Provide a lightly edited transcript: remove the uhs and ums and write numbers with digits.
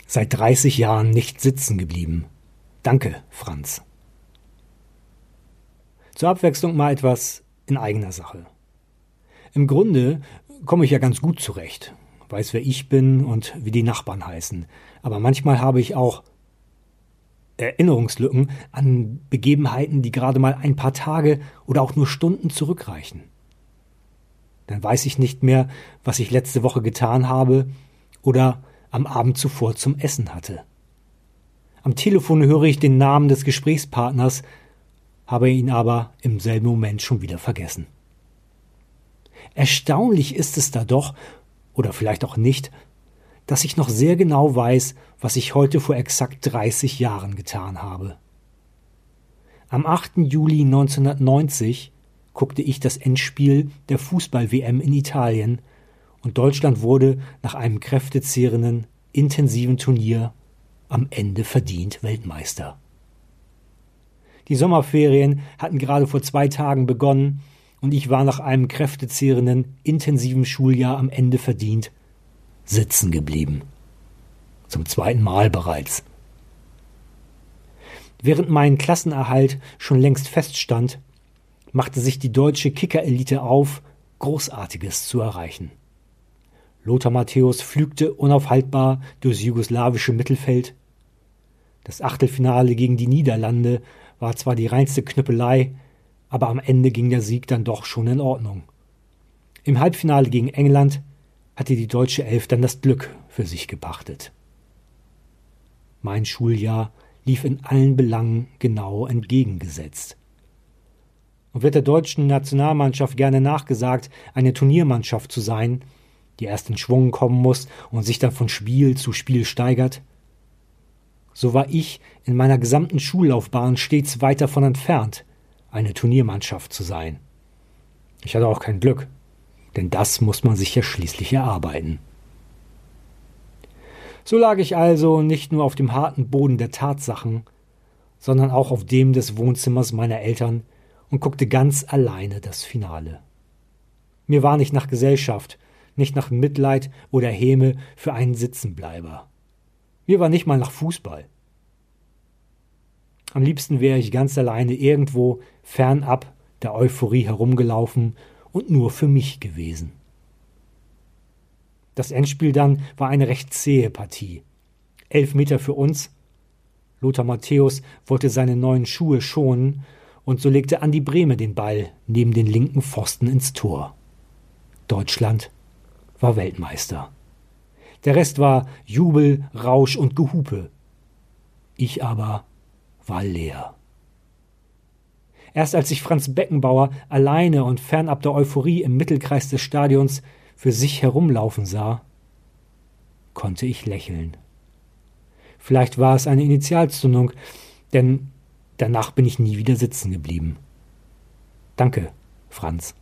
Seit 30 Jahren nicht sitzen geblieben. Danke, Franz. Zur Abwechslung mal etwas in eigener Sache. Im Grunde komme ich ja ganz gut zurecht, weiß, wer ich bin und wie die Nachbarn heißen. Aber manchmal habe ich auch Erinnerungslücken an Begebenheiten, die gerade mal ein paar Tage oder auch nur Stunden zurückreichen. Dann weiß ich nicht mehr, was ich letzte Woche getan habe oder am Abend zuvor zum Essen hatte. Am Telefon höre ich den Namen des Gesprächspartners, habe ihn aber im selben Moment schon wieder vergessen. Erstaunlich ist es da doch, oder vielleicht auch nicht, dass ich noch sehr genau weiß, was ich heute vor exakt 30 Jahren getan habe. Am 8. Juli 1990 guckte ich das Endspiel der Fußball-WM in Italien und Deutschland wurde nach einem kräftezehrenden, intensiven Turnier am Ende verdient Weltmeister. Die Sommerferien hatten gerade vor 2 Tagen begonnen und ich war nach einem kräftezehrenden, intensiven Schuljahr am Ende verdient sitzen geblieben. Zum 2. Mal bereits. Während mein Klassenerhalt schon längst feststand, machte sich die deutsche Kicker-Elite auf, Großartiges zu erreichen. Lothar Matthäus pflügte unaufhaltbar durchs jugoslawische Mittelfeld. Das Achtelfinale gegen die Niederlande war zwar die reinste Knüppelei, aber am Ende ging der Sieg dann doch schon in Ordnung. Im Halbfinale gegen England hatte die deutsche Elf dann das Glück für sich gepachtet. Mein Schuljahr lief in allen Belangen genau entgegengesetzt. Und wird der deutschen Nationalmannschaft gerne nachgesagt, eine Turniermannschaft zu sein, die erst in Schwung kommen muss und sich dann von Spiel zu Spiel steigert? So war ich in meiner gesamten Schullaufbahn stets weit davon entfernt, eine Turniermannschaft zu sein. Ich hatte auch kein Glück, denn das muss man sich ja schließlich erarbeiten. So lag ich also nicht nur auf dem harten Boden der Tatsachen, sondern auch auf dem des Wohnzimmers meiner Eltern und guckte ganz alleine das Finale. Mir war nicht nach Gesellschaft, nicht nach Mitleid oder Häme für einen Sitzenbleiber. Mir war nicht mal nach Fußball. Am liebsten wäre ich ganz alleine irgendwo fernab der Euphorie herumgelaufen und nur für mich gewesen. Das Endspiel dann war eine recht zähe Partie. 11 Meter für uns. Lothar Matthäus wollte seine neuen Schuhe schonen und so legte Andi Brehme den Ball neben den linken Pfosten ins Tor. Deutschland war Weltmeister. Der Rest war Jubel, Rausch und Gehupe. Ich aber war leer. Erst als ich Franz Beckenbauer alleine und fernab der Euphorie im Mittelkreis des Stadions für sich herumlaufen sah, konnte ich lächeln. Vielleicht war es eine Initialzündung, denn danach bin ich nie wieder sitzen geblieben. Danke, Franz.